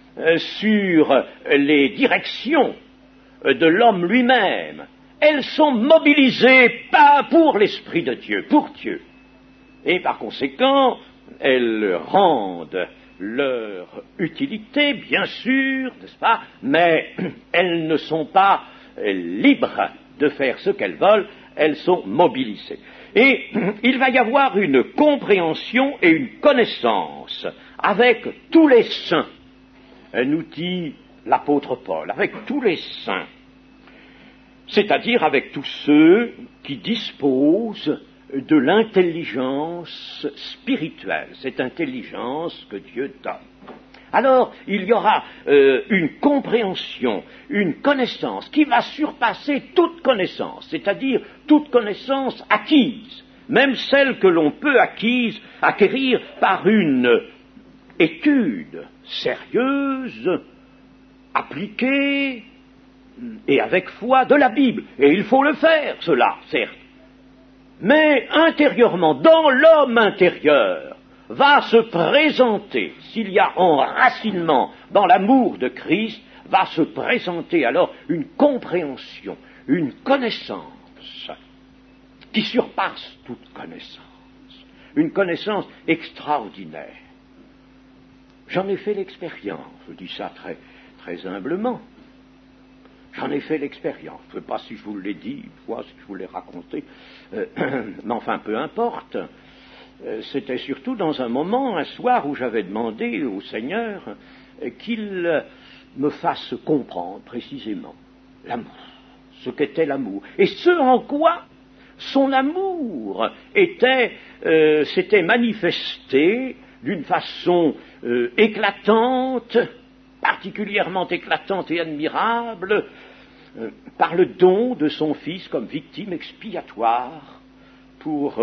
sur les directions de l'homme lui-même. Elles sont mobilisées pas pour l'Esprit de Dieu, pour Dieu. Et par conséquent, elles rendent leur utilité, bien sûr, n'est-ce pas, mais elles ne sont pas libres de faire ce qu'elles veulent, elles sont mobilisées. Et il va y avoir une compréhension et une connaissance avec tous les saints, nous dit l'apôtre Paul, avec tous les saints, c'est-à-dire avec tous ceux qui disposent de l'intelligence spirituelle, cette intelligence que Dieu donne. Alors, il y aura une compréhension, une connaissance qui va surpasser toute connaissance, c'est-à-dire toute connaissance acquise, même celle que l'on peut acquérir par une étude sérieuse, appliquée et avec foi de la Bible. Et il faut le faire, cela, certes. Mais intérieurement, dans l'homme intérieur, va se présenter, s'il y a enracinement dans l'amour de Christ, va se présenter alors une compréhension, une connaissance qui surpasse toute connaissance, une connaissance extraordinaire. J'en ai fait l'expérience, je dis ça très, très humblement. J'en ai fait l'expérience. Je ne sais pas si je vous l'ai dit une fois, si je vous l'ai raconté, mais enfin, peu importe. C'était surtout dans un moment, un soir, où j'avais demandé au Seigneur qu'il me fasse comprendre précisément l'amour, ce qu'était l'amour, et ce en quoi son amour s'était manifesté d'une façon éclatante, particulièrement éclatante et admirable, par le don de son Fils comme victime expiatoire pour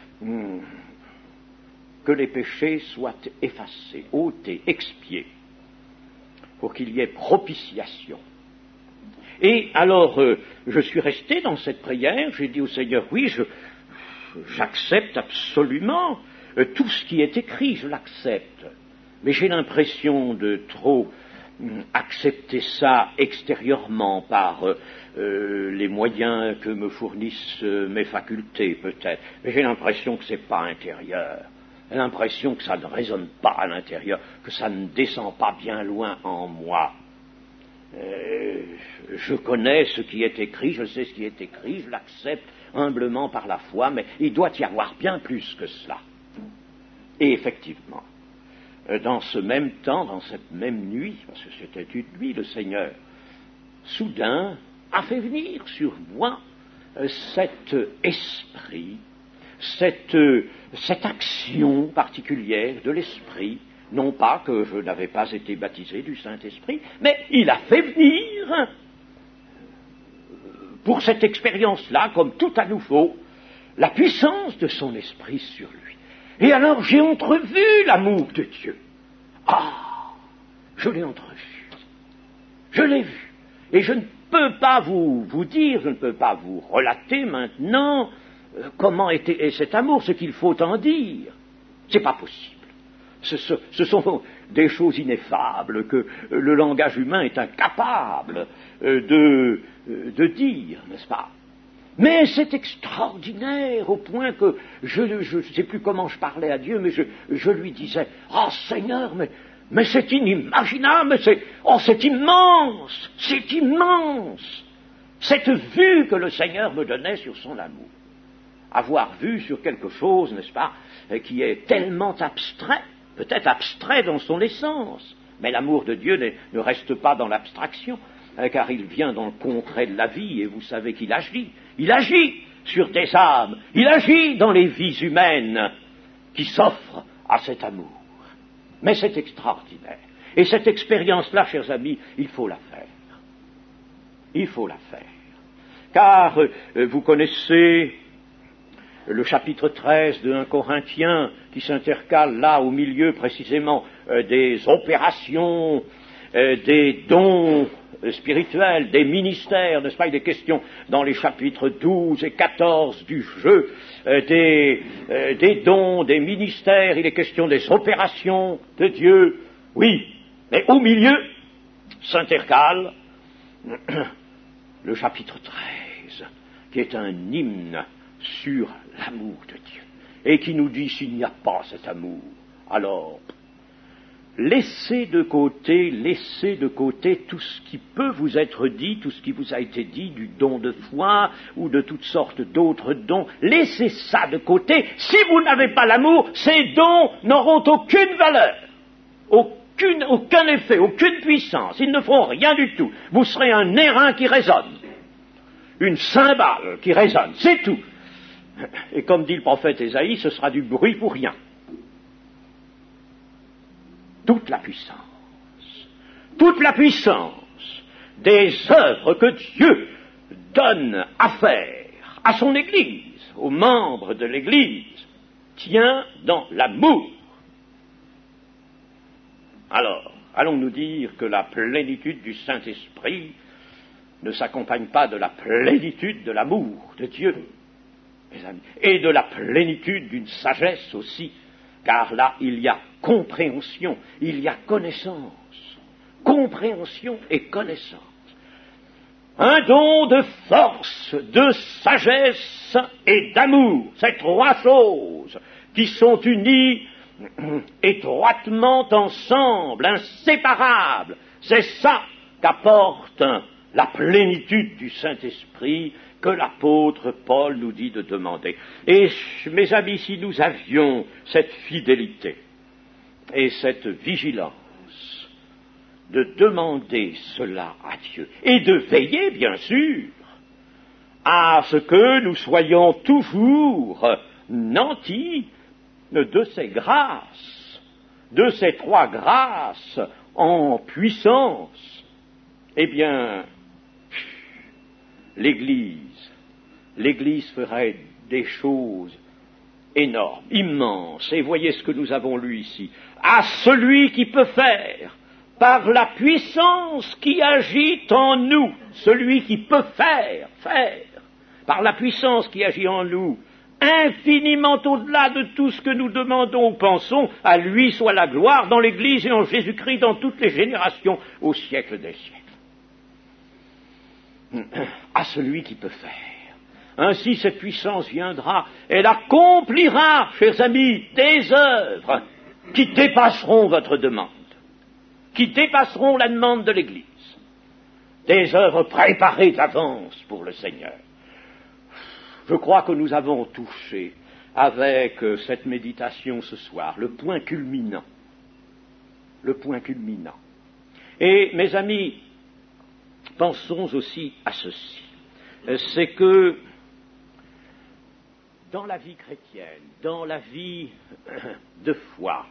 que les péchés soient effacés, ôtés, expiés, pour qu'il y ait propitiation. Et alors, je suis resté dans cette prière, j'ai dit au Seigneur, oui, j'accepte absolument tout ce qui est écrit, je l'accepte, mais j'ai l'impression de trop accepter ça extérieurement par les moyens que me fournissent mes facultés, peut-être, mais j'ai l'impression que c'est pas intérieur. J'ai l'impression que ça ne résonne pas à l'intérieur, que ça ne descend pas bien loin en moi. Je connais ce qui est écrit, je sais ce qui est écrit, je l'accepte humblement par la foi, mais il doit y avoir bien plus que cela. Et effectivement, dans ce même temps, dans cette même nuit, parce que c'était une nuit, le Seigneur, soudain, a fait venir sur moi cet esprit, cette action particulière de l'esprit, non pas que je n'avais pas été baptisé du Saint-Esprit, mais il a fait venir, pour cette expérience-là, comme tout à nouveau, la puissance de son esprit sur lui. Et alors j'ai entrevu l'amour de Dieu. Ah, je l'ai entrevu. Je l'ai vu. Et je ne peux pas vous dire, je ne peux pas vous relater maintenant comment était cet amour, ce qu'il faut en dire. C'est pas possible. Ce sont des choses ineffables que le langage humain est incapable de dire, n'est-ce pas? Mais c'est extraordinaire au point que je ne sais plus comment je parlais à Dieu, mais je lui disais, « Oh Seigneur, mais c'est inimaginable, c'est immense, c'est immense !» Cette vue que le Seigneur me donnait sur son amour. Avoir vu sur quelque chose, n'est-ce pas, qui est tellement abstrait, peut-être abstrait dans son essence, mais l'amour de Dieu ne reste pas dans l'abstraction, car il vient dans le concret de la vie, et vous savez qu'il agit. Il agit sur des âmes, il agit dans les vies humaines qui s'offrent à cet amour. Mais c'est extraordinaire. Et cette expérience-là, chers amis, il faut la faire. Il faut la faire. Car vous connaissez le chapitre 13 de 1 Corinthiens qui s'intercale là au milieu précisément des opérations, des dons spirituels, des ministères, n'est-ce pas? Il est question dans les chapitres 12 et 14 du jeu des dons, des ministères, il est question des opérations de Dieu, oui, mais au milieu s'intercale le chapitre 13 qui est un hymne sur l'amour de Dieu et qui nous dit s'il n'y a pas cet amour, alors laissez de côté tout ce qui peut vous être dit, tout ce qui vous a été dit du don de foi ou de toutes sortes d'autres dons. Laissez ça de côté. Si vous n'avez pas l'amour, ces dons n'auront aucune valeur, aucun effet, aucune puissance. Ils ne feront rien du tout. Vous serez un airain qui résonne, une cymbale qui résonne, c'est tout. Et comme dit le prophète Ésaïe, ce sera du bruit pour rien. Toute la puissance des œuvres que Dieu donne à faire à son Église, aux membres de l'Église, tient dans l'amour. Alors, allons-nous dire que la plénitude du Saint-Esprit ne s'accompagne pas de la plénitude de l'amour de Dieu, mes amis, et de la plénitude d'une sagesse aussi, car là, il y a compréhension, il y a connaissance. Compréhension et connaissance. Un don de force, de sagesse et d'amour. Ces trois choses qui sont unies étroitement ensemble, inséparables. C'est ça qu'apporte la plénitude du Saint-Esprit que l'apôtre Paul nous dit de demander. Et mes amis, si nous avions cette fidélité et cette vigilance de demander cela à Dieu et de veiller, bien sûr, à ce que nous soyons toujours nantis de ces grâces, de ces trois grâces en puissance, eh bien, l'Église ferait des choses énormes, immenses. Et voyez ce que nous avons lu ici. À celui qui peut faire, par la puissance qui agit en nous, celui qui peut faire, par la puissance qui agit en nous, infiniment au-delà de tout ce que nous demandons ou pensons, à lui soit la gloire dans l'Église et en Jésus-Christ dans toutes les générations, au siècle des siècles. À celui qui peut faire. Ainsi cette puissance viendra, elle accomplira, chers amis, des œuvres qui dépasseront votre demande, qui dépasseront la demande de l'Église, des œuvres préparées d'avance pour le Seigneur. Je crois que nous avons touché avec cette méditation ce soir le point culminant. Et mes amis, pensons aussi à ceci, c'est que dans la vie chrétienne, dans la vie de foi,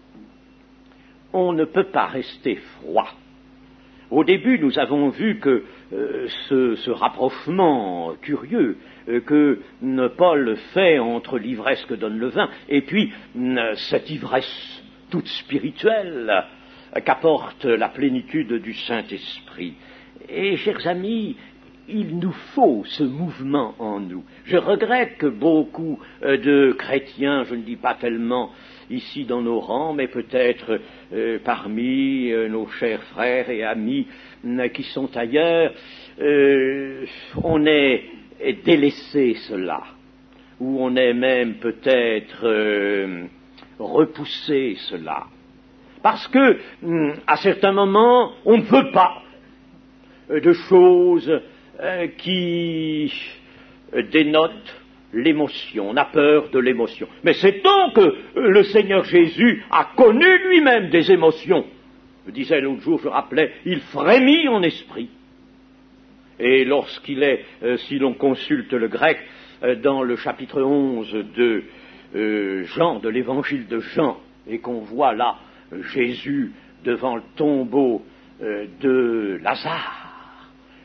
on ne peut pas rester froid. Au début, nous avons vu que ce rapprochement curieux que Paul fait entre l'ivresse que donne le vin et puis cette ivresse toute spirituelle qu'apporte la plénitude du Saint-Esprit. Et, chers amis, il nous faut ce mouvement en nous. Je regrette que beaucoup de chrétiens, je ne dis pas tellement ici dans nos rangs, mais peut-être parmi nos chers frères et amis qui sont ailleurs, on ait délaissé cela, ou on ait même peut-être repoussé cela. Parce que, à certains moments, on ne peut pas de choses qui dénotent l'émotion, on a peur de l'émotion. Mais c'est donc que le Seigneur Jésus a connu lui-même des émotions. Je disais l'autre jour, je rappelais, il frémit en esprit. Et lorsqu'il est, si l'on consulte le grec, dans le chapitre 11 de Jean, de l'évangile de Jean, et qu'on voit là Jésus devant le tombeau de Lazare,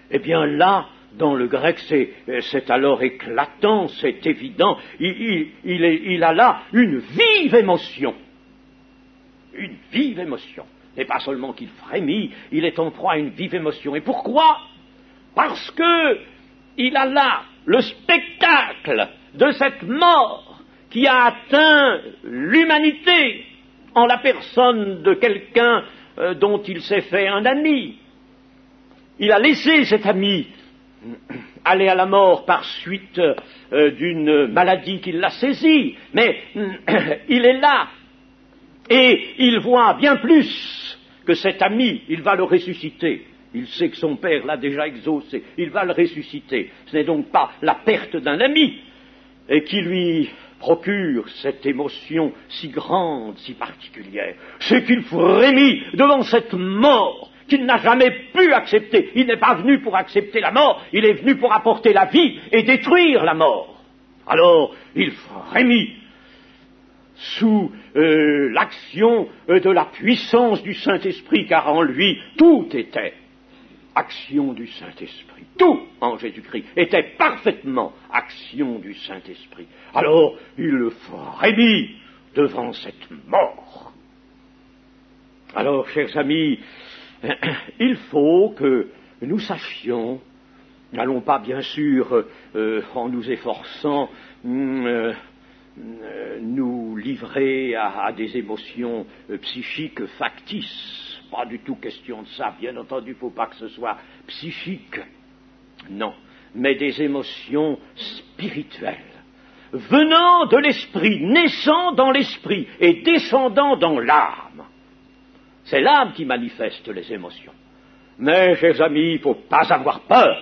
Eh bien là, dans le grec, c'est alors éclatant, c'est évident, il a là une vive émotion. Une vive émotion. Et pas seulement qu'il frémit, il est en proie à une vive émotion. Et pourquoi ? Parce que il a là le spectacle de cette mort qui a atteint l'humanité en la personne de quelqu'un dont il s'est fait un ami. Il a laissé cet ami aller à la mort par suite d'une maladie qui l'a saisi, mais il est là et il voit bien plus que cet ami, il va le ressusciter. Il sait que son père l'a déjà exaucé, il va le ressusciter. Ce n'est donc pas la perte d'un ami qui lui procure cette émotion si grande, si particulière. C'est qu'il frémit devant cette mort qu'il n'a jamais pu accepter. Il n'est pas venu pour accepter la mort, il est venu pour apporter la vie et détruire la mort. Alors, il frémit sous l'action de la puissance du Saint-Esprit, car en lui, tout était action du Saint-Esprit. Tout en Jésus-Christ était parfaitement action du Saint-Esprit. Alors, il frémit devant cette mort. Alors, chers amis, il faut que nous sachions, n'allons pas bien sûr, en nous efforçant, nous livrer à des émotions psychiques factices. Pas du tout question de ça, bien entendu, il ne faut pas que ce soit psychique. Non, mais des émotions spirituelles, venant de l'esprit, naissant dans l'esprit et descendant dans l'âme. C'est l'âme qui manifeste les émotions. Mais, chers amis, il ne faut pas avoir peur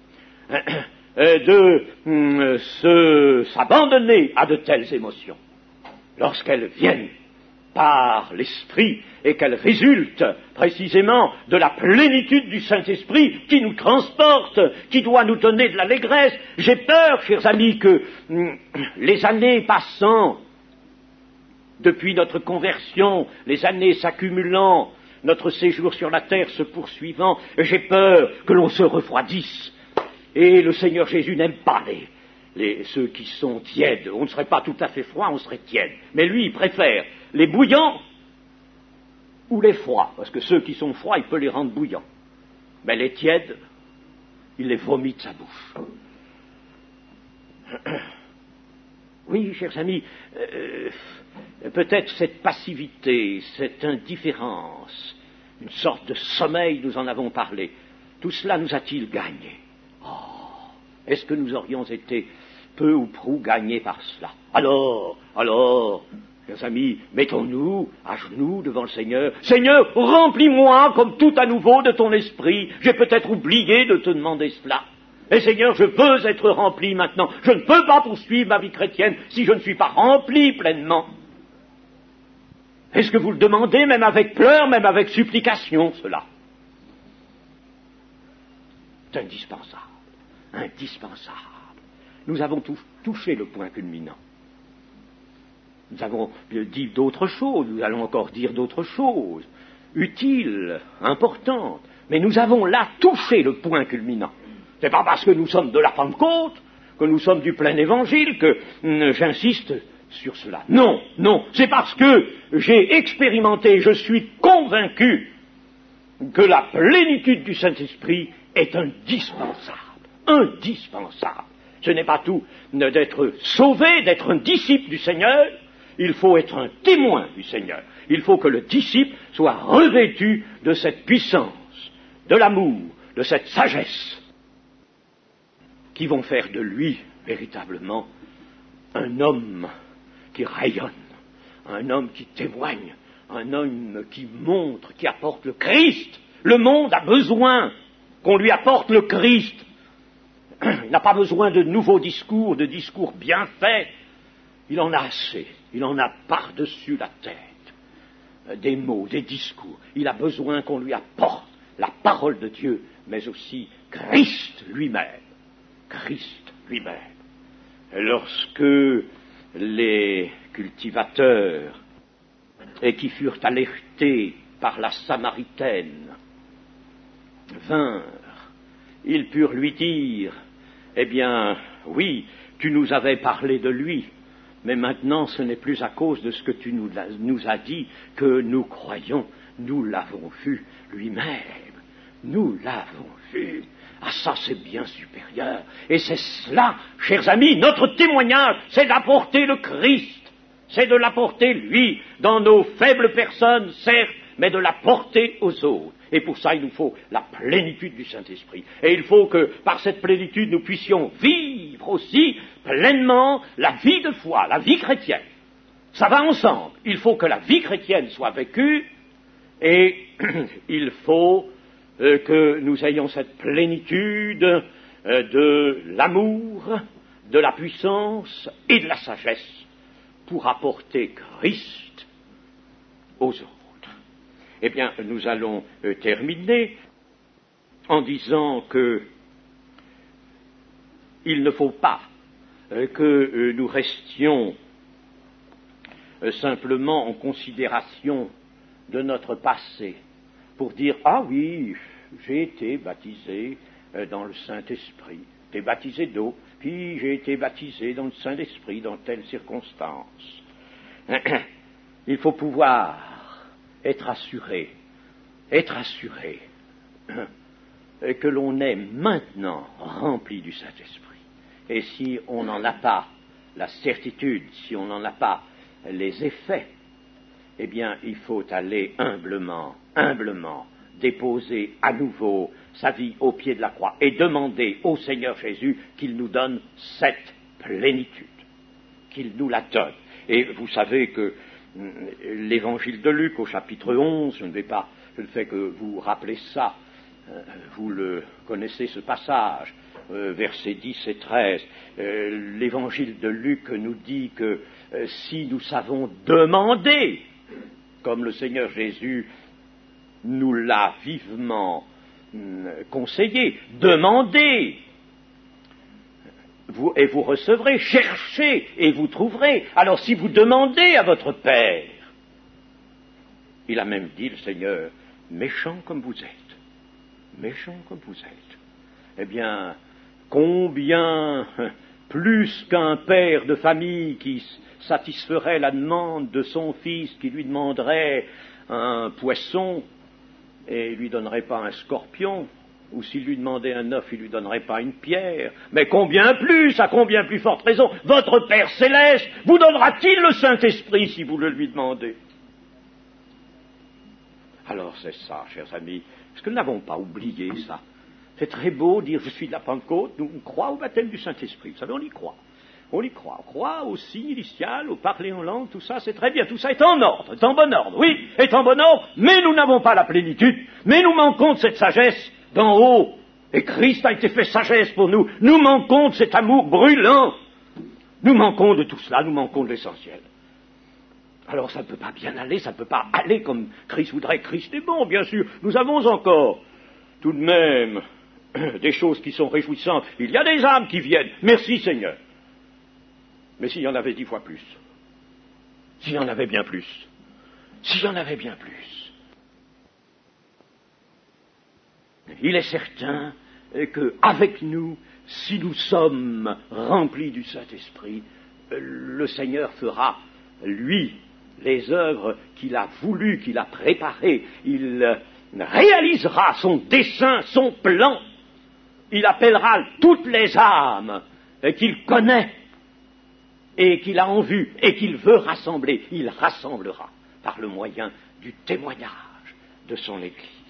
de s'abandonner à de telles émotions. Lorsqu'elles viennent par l'Esprit et qu'elles résultent précisément de la plénitude du Saint-Esprit qui nous transporte, qui doit nous donner de l'allégresse. J'ai peur, chers amis, que les années passant, depuis notre conversion, les années s'accumulant, notre séjour sur la terre se poursuivant, j'ai peur que l'on se refroidisse. Et le Seigneur Jésus n'aime pas ceux qui sont tièdes. On ne serait pas tout à fait froid, on serait tiède. Mais lui, il préfère les bouillants ou les froids, parce que ceux qui sont froids, il peut les rendre bouillants. Mais les tièdes, il les vomit de sa bouche. Oui, chers amis, peut-être cette passivité, cette indifférence, une sorte de sommeil, nous en avons parlé, tout cela nous a-t-il gagné ? Est-ce que nous aurions été peu ou prou gagnés par cela ? Alors, chers amis, mettons-nous à genoux devant le Seigneur. Seigneur, remplis-moi comme tout à nouveau de ton esprit. J'ai peut-être oublié de te demander cela. Et Seigneur, je veux être rempli maintenant. Je ne peux pas poursuivre ma vie chrétienne si je ne suis pas rempli pleinement. Est-ce que vous le demandez, même avec pleurs, même avec supplication, cela ? C'est indispensable. Indispensable. Nous avons touché le point culminant. Nous avons dit d'autres choses, nous allons encore dire d'autres choses, utiles, importantes, mais nous avons là touché le point culminant. C'est pas parce que nous sommes de la Pentecôte, que nous sommes du plein évangile, que j'insiste sur cela. Non, c'est parce que j'ai expérimenté, je suis convaincu que la plénitude du Saint-Esprit est indispensable. Indispensable. Ce n'est pas tout d'être sauvé, d'être un disciple du Seigneur, il faut être un témoin du Seigneur. Il faut que le disciple soit revêtu de cette puissance, de l'amour, de cette sagesse, qui vont faire de lui, véritablement, un homme qui rayonne, un homme qui témoigne, un homme qui montre, qui apporte le Christ. Le monde a besoin qu'on lui apporte le Christ. Il n'a pas besoin de nouveaux discours, de discours bien faits. Il en a assez. Il en a par-dessus la tête. Des mots, des discours. Il a besoin qu'on lui apporte la parole de Dieu, mais aussi Christ lui-même. Christ lui-même. Lorsque les cultivateurs, et qui furent alertés par la Samaritaine, vinrent ils purent lui dire, eh bien, oui, tu nous avais parlé de lui, mais maintenant ce n'est plus à cause de ce que tu nous as dit que nous croyons, nous l'avons vu lui-même, nous l'avons vu. Ah, ça c'est bien supérieur. Et c'est cela, chers amis, notre témoignage, c'est d'apporter le Christ. C'est de l'apporter, lui, dans nos faibles personnes, certes, mais de l'apporter aux autres. Et pour ça, il nous faut la plénitude du Saint-Esprit. Et il faut que, par cette plénitude, nous puissions vivre aussi pleinement la vie de foi, la vie chrétienne. Ça va ensemble. Il faut que la vie chrétienne soit vécue, et il faut que nous ayons cette plénitude de l'amour, de la puissance et de la sagesse pour apporter Christ aux autres. Eh bien, nous allons terminer en disant que il ne faut pas que nous restions simplement en considération de notre passé pour dire « Ah oui, j'ai été baptisé dans le Saint-Esprit, j'ai été baptisé d'eau, puis j'ai été baptisé dans le Saint-Esprit dans telle circonstance. » Il faut pouvoir être assuré que l'on est maintenant rempli du Saint-Esprit. Et si on n'en a pas la certitude, si on n'en a pas les effets, eh bien, il faut aller humblement, déposer à nouveau sa vie au pied de la croix et demander au Seigneur Jésus qu'il nous donne cette plénitude, qu'il nous la donne. Et vous savez que l'évangile de Luc au chapitre 11, je ne fais que vous rappeler ça, vous le connaissez ce passage, versets 10 et 13, l'évangile de Luc nous dit que si nous savons demander, comme le Seigneur Jésus nous l'a vivement conseillé, demandez, et vous recevrez, cherchez et vous trouverez. Alors si vous demandez à votre Père, il a même dit le Seigneur, méchant comme vous êtes, eh bien, combien plus qu'un père de famille qui satisferait la demande de son fils, qui lui demanderait un poisson et lui donnerait pas un scorpion, ou s'il lui demandait un œuf, il lui donnerait pas une pierre, mais combien plus, à combien plus forte raison, votre Père céleste vous donnera-t-il le Saint-Esprit si vous le lui demandez? Alors c'est ça, chers amis, parce que nous n'avons pas oublié ça. C'est très beau de dire je suis de la Pentecôte, nous on croit au baptême du Saint-Esprit, vous savez, on y croit, on croit au signe initial, au parler en langue, tout ça c'est très bien, tout ça est en ordre, est en bon ordre, oui, est en bon ordre, mais nous n'avons pas la plénitude, mais nous manquons de cette sagesse d'en haut, et Christ a été fait sagesse pour nous, nous manquons de cet amour brûlant, nous manquons de tout cela, nous manquons de l'essentiel. Alors ça ne peut pas bien aller, ça ne peut pas aller comme Christ voudrait. Christ est bon, bien sûr, nous avons encore tout de même des choses qui sont réjouissantes, il y a des âmes qui viennent, merci Seigneur, mais s'il y en avait 10 fois plus, s'il y en avait bien plus, il est certain qu'avec nous, si nous sommes remplis du Saint-Esprit, le Seigneur fera, lui, les œuvres qu'il a voulu, qu'il a préparées. Il réalisera son dessein, son plan. Il appellera toutes les âmes qu'il connaît et qu'il a en vue et qu'il veut rassembler. Il rassemblera par le moyen du témoignage de son Église.